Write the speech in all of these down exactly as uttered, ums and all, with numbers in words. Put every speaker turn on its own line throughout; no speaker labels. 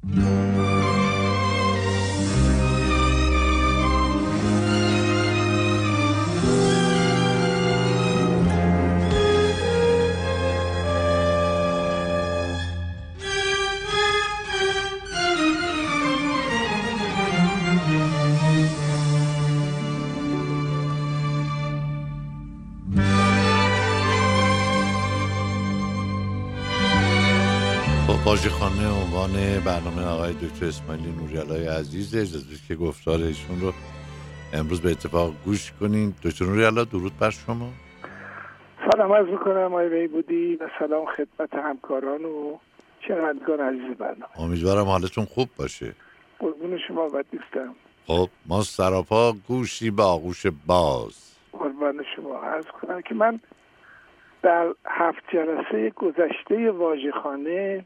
واژه‌خوانی عنوان برنامه آقای دکتر اسماعیلی نوری‌علای عزیز، اجازه بدید که گفتار ایشون رو امروز به اتفاق گوش کنید. دکتر نوری‌علا درود بر شما.
سلام عرض می‌کنم آقای بیبودی و سلام خدمت همکاران و شنوندگان عزیز برنامه.
امیدوارم حالتون خوب باشه.
قربون شما و دوستم.
خب ما سراپا گوشی به آغوش باز.
قربان شما. عرض کنم که من در هفت جلسه گذشته واژه‌خانه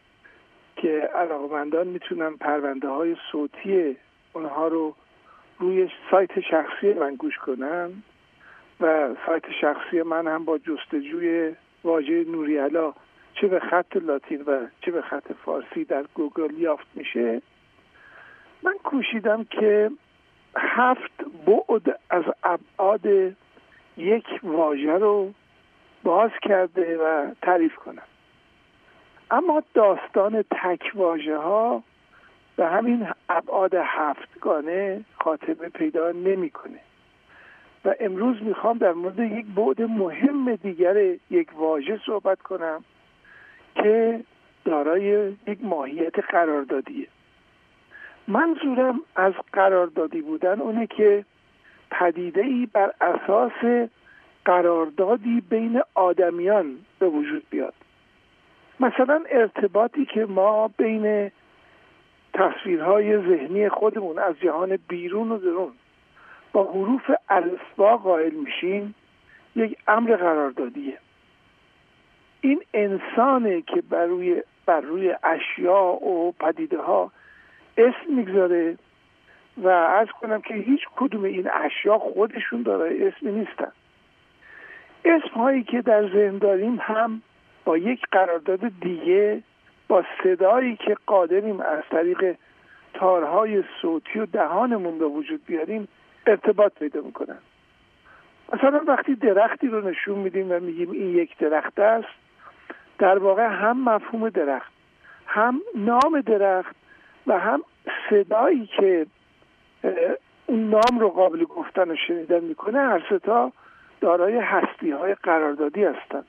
که علاقمندان میتونن پرونده های صوتی اونها رو روی سایت شخصی من گوش کنن و سایت شخصی من هم با جستجوی واژه نوری‌علا چه به خط لاتین و چه به خط فارسی در گوگل یافت میشه. من کوشیدم که هفت بعد از ابعاد یک واژه رو باز کرده و تعریف کنم، اما داستان تک واژه ها به همین ابعاد هفتگانه خاتمه پیدا نمیکنه و امروز میخوام در مورد یک بعد مهم دیگر یک واژه صحبت کنم که دارای یک ماهیت قراردادیه. منظورم از قراردادی بودن اونه که پدیده‌ای بر اساس قراردادی بین آدمیان به وجود بیاد. مثلا ارتباطی که ما بین تصویرهای ذهنی خودمون از جهان بیرون و درون با حروف الفبا قائل میشیم یک امر قراردادیه. این انسانه که بر روی بر روی اشیاء و پدیده ها اسم میگذاره و عرض کنم که هیچ کدوم این اشیاء خودشون دارای اسمی نیستن. اسم هایی که در ذهن داریم هم با یک قرارداد دیگه با صدایی که قادریم از طریق تارهای صوتی و دهانمون به وجود بیاریم ارتباط پیدا میکنن. مثلا وقتی درختی رو نشون میدیم و میگیم این یک درخت است، در واقع هم مفهوم درخت، هم نام درخت و هم صدایی که اون نام رو قابل گفتن و شنیدن میکنه، هر سه تا دارای هستی های قراردادی هستند.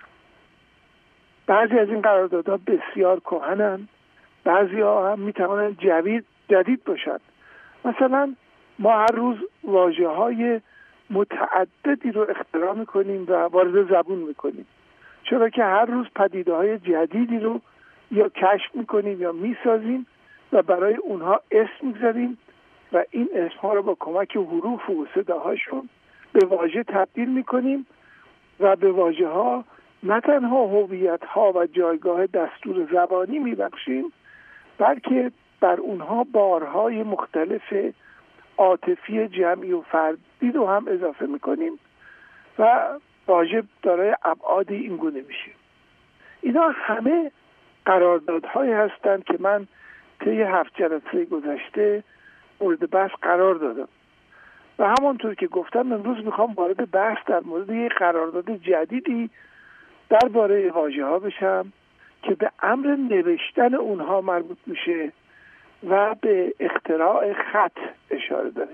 بعضی از این قراردادها بسیار کهنن، بعضی ها هم میتوانند جدید جدید باشند. مثلا ما هر روز واژه های متعددی رو اختراع میکنیم و وارد زبون میکنیم، چرا که هر روز پدیده های جدیدی رو یا کشف میکنیم یا میسازیم و برای اونها اسم میگذاریم و این اسمها رو با کمک حروف و صداهاشون به واژه تبدیل میکنیم و به واژه ها نه تنها هویت ها و جایگاه دستور زبانی میبخشیم، بلکه بر اونها بارهای مختلف عاطفی جمعی و فردی رو هم اضافه میکنیم و واژه دارای ابعاد این گونه میشه. اینا همه قراردادهایی هستند که من طی هفت جلسه گذشته مورد بحث قرار دادم و همانطور که گفتم امروز میخوام وارد بحث در مورد یک قرارداد جدیدی درباره واژه ها بشم که به امر نوشتن اونها مربوط میشه و به اختراع خط اشاره داره.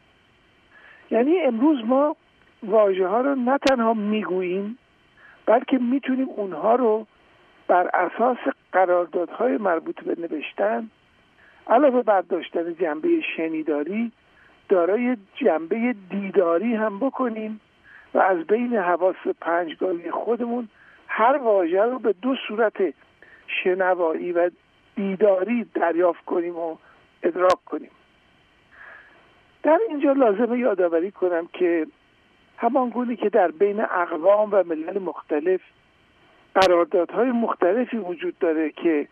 یعنی امروز ما واژه ها رو نه تنها میگوییم، بلکه میتونیم اونها رو بر اساس قراردادهای مربوط به نوشتن علاوه بر داشتن جنبه شنیداری دارای جنبه دیداری هم بکنیم و از بین حواس پنجگانه خودمون هر واژه رو به دو صورت شنوایی و دیداری دریافت کنیم و ادراک کنیم. در اینجا لازمه یادآوری کنم که همان گونه که در بین اقوام و ملل مختلف قراردادهای مختلفی وجود داره که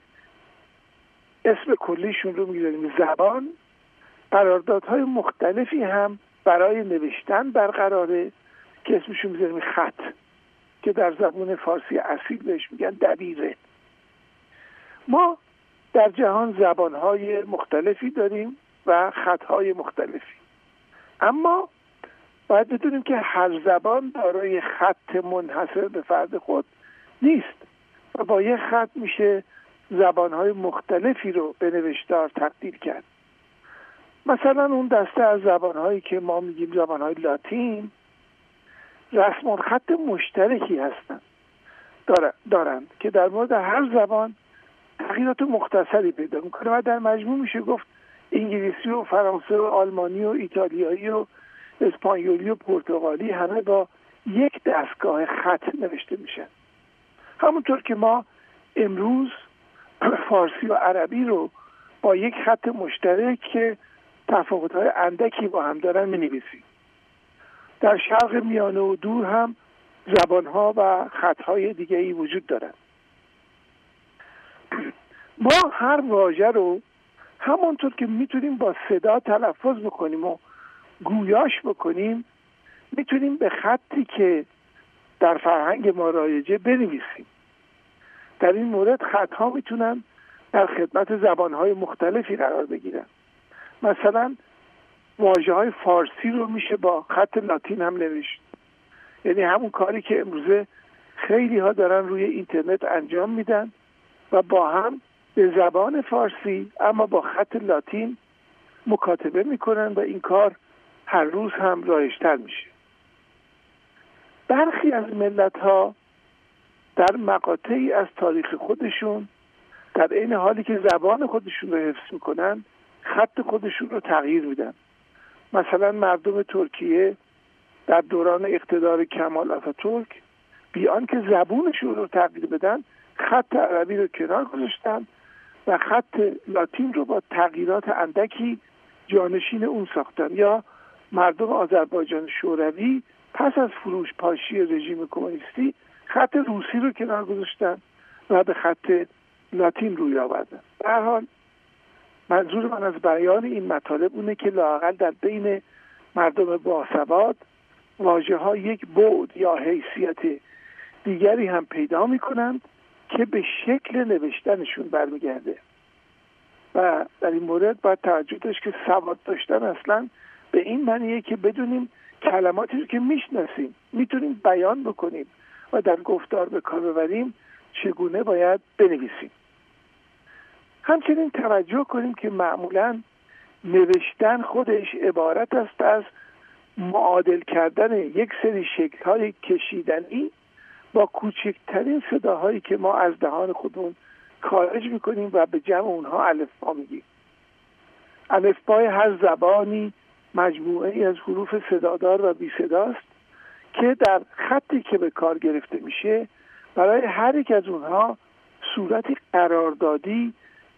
اسم کلیشون رو می‌ذاریم زبان، قراردادهای مختلفی هم برای نوشتن برقراره که اسمشون می‌ذاریم خط، که در زبان فارسی اصیل بهش میگن دبیره. ما در جهان زبانهای مختلفی داریم و خطهای مختلفی، اما باید بدونیم که هر زبان دارای خط منحصر به فرد خود نیست و با یک خط میشه زبانهای مختلفی رو به نوشتار تبدیل کرد. مثلا اون دسته از زبانهایی که ما میگیم زبانهای لاتین رسم الخط مشترکی هستند دارند دارند که در مورد هر زبان تغییرات مختصری پیدا میکنه و در مجموع میشه گفت انگلیسی و فرانسه و آلمانی و ایتالیایی و اسپانیولی و پرتغالی همه با یک دستگاه خط نوشته میشن. همونطور که ما امروز فارسی و عربی رو با یک خط مشترک که تفاوت‌های اندکی با هم دارن می‌نویسیم. در شرق میانه و دور هم زبان‌ها و خط‌های دیگه‌ای وجود دارن. ما هر واژه رو همونطور که میتونیم با صدا تلفظ بکنیم و گویاش بکنیم، میتونیم به خطی که در فرهنگ ما رایجه بنویسیم. در این مورد خطها میتونن در خدمت زبانهای مختلفی قرار بگیرن. مثلا واژه‌های فارسی رو میشه با خط لاتین هم نوشت، یعنی همون کاری که امروزه خیلی ها دارن روی اینترنت انجام میدن و با هم به زبان فارسی اما با خط لاتین مکاتبه میکنن و این کار هر روز هم رایج‌تر میشه. برخی از ملت‌ها در مقاطعی از تاریخ خودشون در این حالی که زبان خودشون رو حفظ میکنن خط خودشون رو تغییر میدن. مثلا مردم ترکیه در دوران اقتدار کمال آتاتورک بیان که زبونشون رو تغییر بدن خط عربی رو کنار گذاشتن و خط لاتین رو با تغییرات اندکی جانشین اون ساختن. یا مردم آذربایجان شوروی پس از فروش پاشی رژیم کمونیستی خط روسی رو کنار گذاشتن و به خط لاتین روی آوردن. به هر حال منظور من از بیان این مطالب اونه که لااقل در بین مردم باسواد واژه‌ها یک بعد یا حیثیت دیگری هم پیدا می‌کنند که به شکل نوشتنشون برمیگرده و در این مورد باید توجه داشت که سواد داشتن اصلا به این معنیه که بدونیم کلماتی رو که میشناسیم میتونیم بیان بکنیم و در گفتار به کار ببریم چگونه باید بنویسیم. همچنین توجه کنیم که معمولاً نوشتن خودش عبارت است از معادل کردن یک سری شکل‌های کشیدنی با کوچکترین صداهایی که ما از دهان خودمون خارج میکنیم و به جمع اونها الفبا میگیم. الفبای هر زبانی مجموعه‌ای از حروف صدادار و بی صداست که در خطی که به کار گرفته میشه برای هر یک از اونها صورتی قراردادی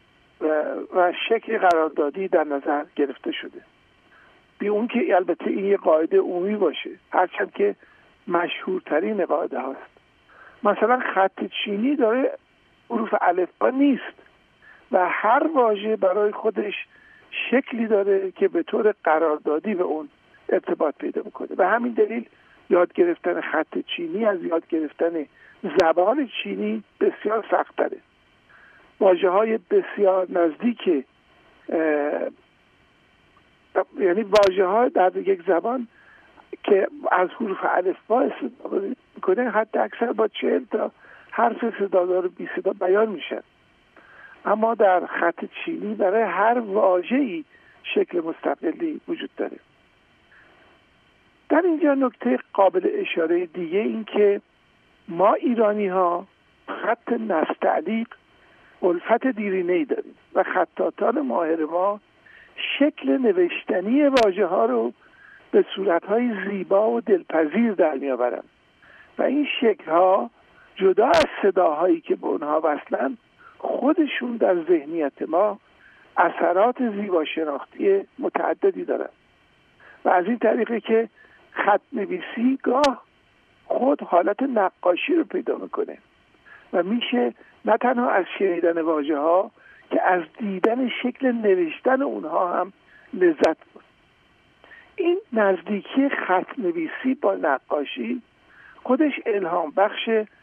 و شکل قراردادی در نظر گرفته شده. بی اون که البته این یه قاعده عمومی باشه، هرچند که مشهورترین قاعده هاست. مثلا خط چینی داره حروف الفبا نیست و هر واژه برای خودش شکلی داره که به طور قراردادی به اون ارتباط پیدا میکنه. به همین دلیل یاد گرفتن خط چینی از یاد گرفتن زبان چینی بسیار سخت‌تره. واژه‌های بسیار نزدیک یعنی واژه‌ها در یک زبان که از حروف الفبا استفاده میکنه حتی اکثر با چهل تا حرف صدادار و بی صدا بیان میشن، اما در خط چینی برای هر واژه‌ای شکل مستقلی وجود داره. در اینجا نکته قابل اشاره دیگه این که ما ایرانی ها خط نستعلیق الفت دیرینه‌ای داریم و خطاطان ماهر ما شکل نوشتنی واژه ها رو به صورت‌های زیبا و دلپذیر در می‌آورند و این شکل‌ها جدا از صداهایی که به اونها وصلن خودشون در ذهنیت ما اثرات زیبا شناختی متعددی دارن و از این طریقه که خط نویسی گاه خود حالت نقاشی رو پیدا میکنه و میشه نه تنها از شنیدن واژه ها که از دیدن شکل نوشتن اونها هم لذت برد. این نزدیکی خط نویسی با نقاشی خودش الهام بخش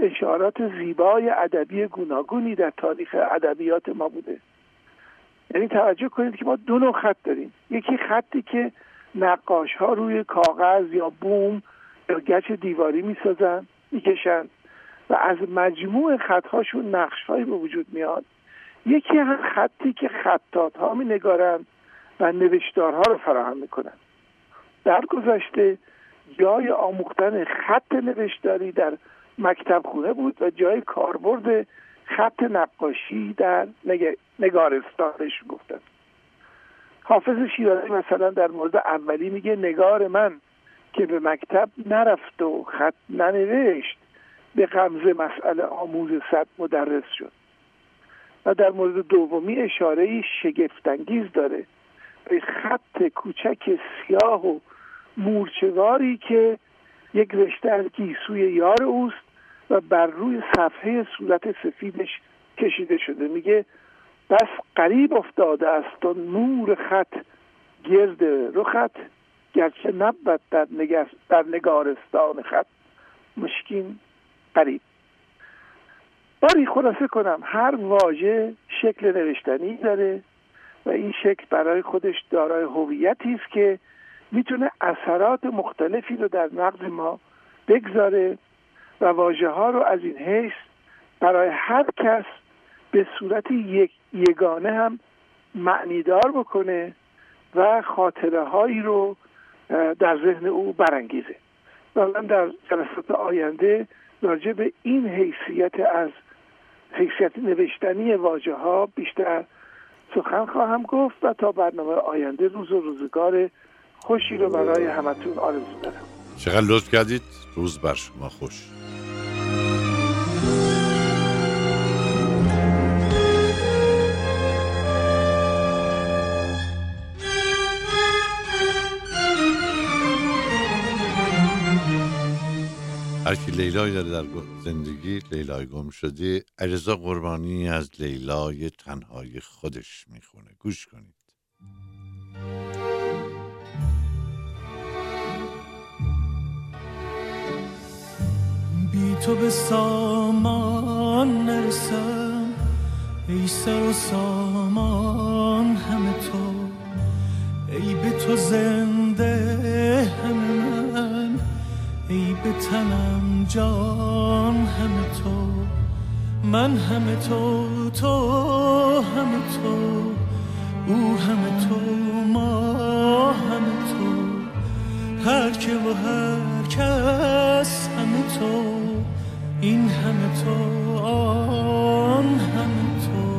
اشارات زیبای ادبی گوناگونی در تاریخ ادبیات ما بوده. یعنی توجه کنید که ما دو نوع خط داریم. یکی خطی که نقاش ها روی کاغذ یا بوم یا گچ دیواری میسازن، میکشن و از مجموع خطهاشون نقش هایی به وجود میاد. یکی هم خطی که خطاط ها می نگارن و نوشتارها رو فراهم میکنن. در گذشته جای آموختن خط نوشتاری در مکتب خونه بود و جای کاربرد خط نقاشی در نگارستانش گفتن. حافظ شیرازی مثلا در مورد اولی میگه نگار من که به مکتب نرفت و خط ننوشت، به غمزه مسئله آموز صد مدرس شد. و در مورد دومی اشاره‌ای شگفت‌انگیز داره به خط کوچک سیاه و مورچه‌واری که یک رشته از گیسوی یار اوست و بر روی صفحه صورت سفیدش کشیده شده. میگه بس قریب افتاده است و نور خط گرد رخت، گرچه نبود در, در نگارستان خط مشکین قریب. باری خلاصه کنم، هر واژه شکل نوشتنی داره و این شکل برای خودش دارای هویتی است که میتونه اثرات مختلفی رو در نقد ما بگذاره و واژه ها رو از این حیث برای هر کس به صورت یک یگانه هم معنیدار بکنه و خاطره هایی رو در ذهن او برانگیزه. و من در جلسات آینده راجع به این حیثیت از حیثیت نوشتنی واژه ها بیشتر سخن خواهم گفت و تا برنامه آینده روز و روزگار خوشی رو برای همتون آرزو دارم.
چقدر لطف کردید. روز بر شما خوش. هر کی لیلایی داره در زندگی، لیلای گم شده، علیرضا قربانی از لیلای تنهای خودش میخونه. گوش کنید.
بی تو به سامان نرسم، ای سر و سامان همه تو، ای به تو زنده همه من، ای به تنم جان همه تو، من همه تو، تو همه تو، او همه تو، ما همه تو، هر که و هر کس همه تو، این همه تو، آن همه تو.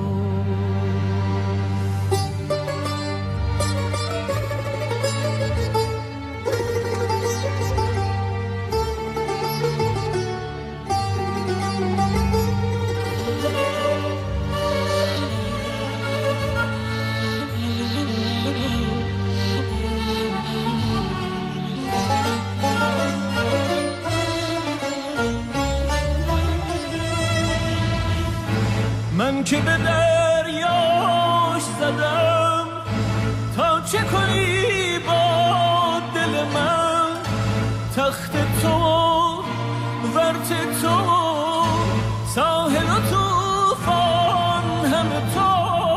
من که به دریاش زدم تا چه کنی با دل من، تخت تو ورت تو ساحل و توفان همه تو،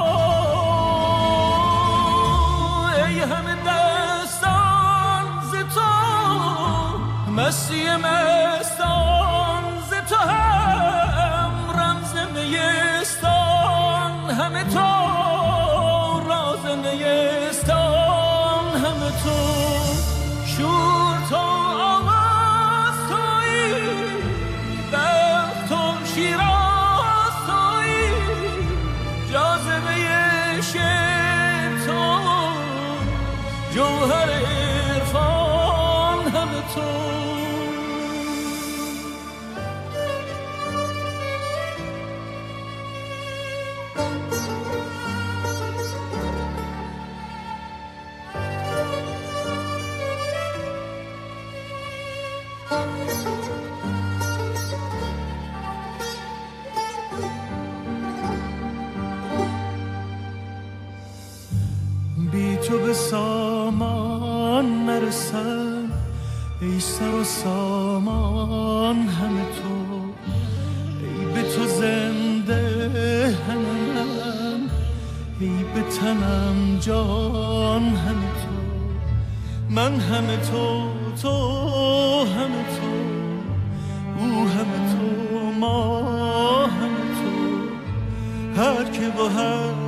ای همه دستان ز تو، مستی مستان ز تو، هم رمز نیستان همه تو، راز نیستان همه تو، شور تو آواز تویی، وقت تو شیراز تویی، جاذبه عشق تو، جوهر عرفان همه تو. بی تو به سامان نرسم، ای سر و سامان همه تو، تو زنده همم، ای به تنم جان همه تو، من همه تو، تو همه تو، او همه تو، ما همه تو، هر که با هر